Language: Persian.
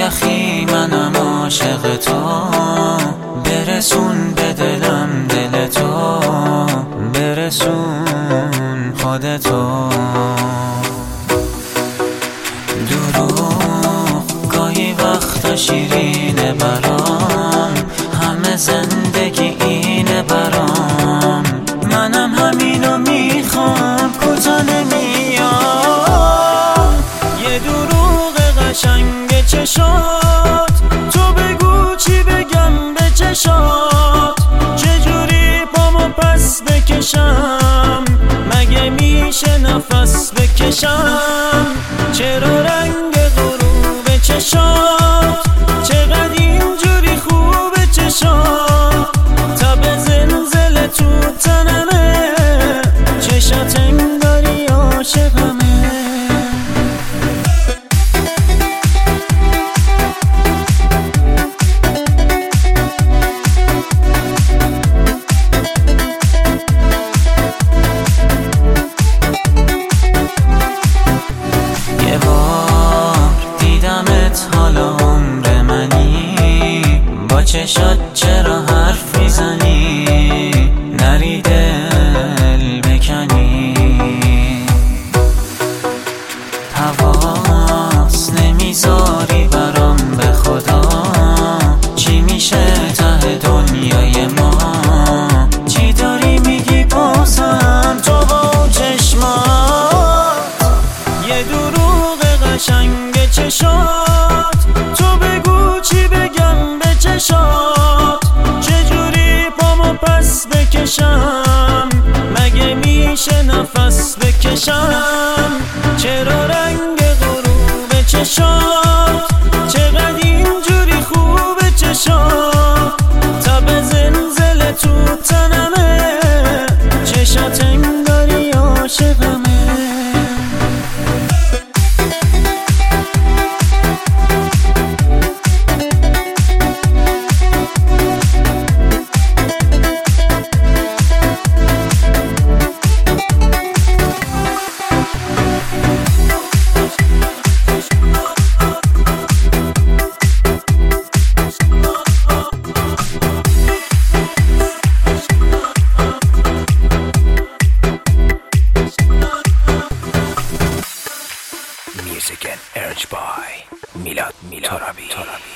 یخی منم عاشق تو، برسون به دلم دل تو، برسون خودتو. دروغ گاهی وقتا شیرینه برام، همه زندگی اینه برام، منم همینو میخوام کوتا نمیام. یه دروغ قشنگ چشات، تو بگو چی بگم به چشات، چجوری پامو پس بکشم، مگه میشه نفس بکشم. چرا رنگ غروب چشات چقدر اینجوری خوبه چشات، تب زلزله تو تنمه، چشات انگاری عاشقمه. یه بار دیدمت حالا عمر منی، با چشات چرا حرف میزنی، نری دل بکنی. حواس نمیذاری برام به خدا، چی میشه ته دنیای ما، چی داری میگی بازم تو با چشمات. یه دروغ قشنگ چشات، تو بگو چی بگم به چشات، چجوری پامو پس بکشم، مگه میشه نفس بکشم. چرا رنگ غروب چشات چقدر اینجوری خوبه چشات، تب زلزله تو تنمه، چشات انگاری عاشقمه. Music and urged by Milad Torabi.